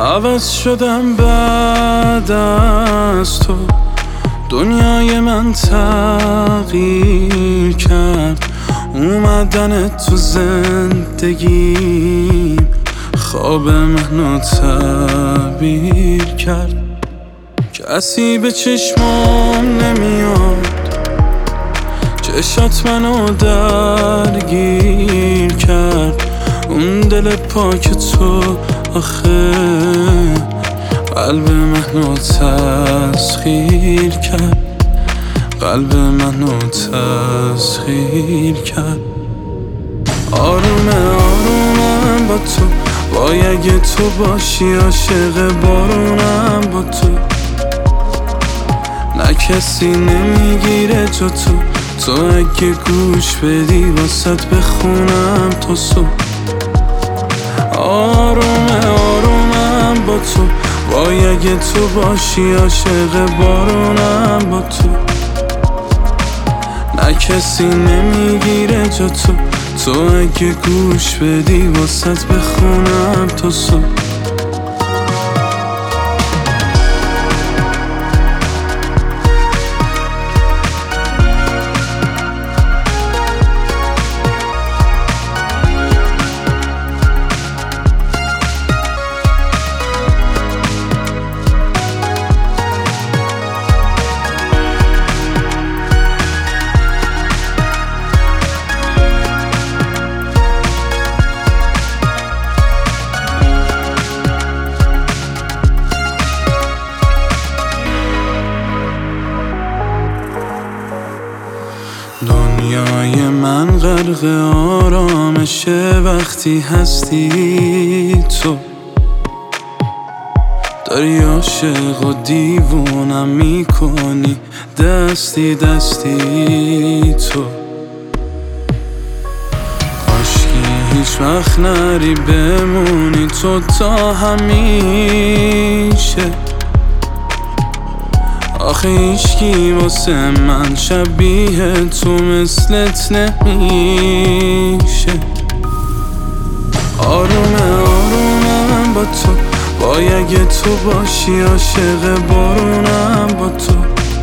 عوض شدم بعد از تو، دنیای من تغییر کرد. اومدن تو زندگیم خواب منو تعبیر کرد. کسی به چشمام نمیاد، چشات منو درگیر کرد. اون دل پاک تو آخه قلب منو تسخیر کرد، قلب منو تسخیر کرد. آرومه آرومم با تو، وای اگه تو باشی عاشق بارونم با تو. نه کسی نمیگیره جا تو، تو اگه گوش بدی واسط بخونم تا صبح. آرومه آرومم با تو، وای اگه تو باشی عاشق بارونم با تو. نه کسی نمیگیره جا تو، تو اگه گوش بدی واسط بخونم تا صبح. دنیای من غرق آرامشه وقتی هستی تو. داری عاشق و دیوونم میکنی دستی دستی تو. کاشکی هیچ وقت نری بمونی تو تا همیشه. آخه هیچکی واسه من شبیه تو مثلت نمیشه. آرومه آرومم با تو، وای اگه تو باشی عاشق بارونم با تو.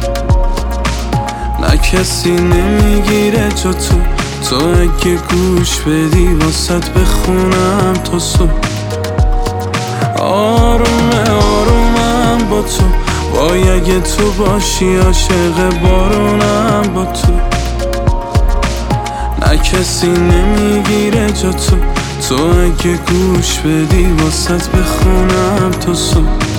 نه کسی نمیگیره جا تو، تو اگه گوش بدی واسط بخونم تا صبح. آرومه آرومم با تو، وای اگه تو باشی عاشق بارونم با تو. نه کسی نمیگیره جا تو، تو اگه گوش بدی واسط بخونم تا صبح.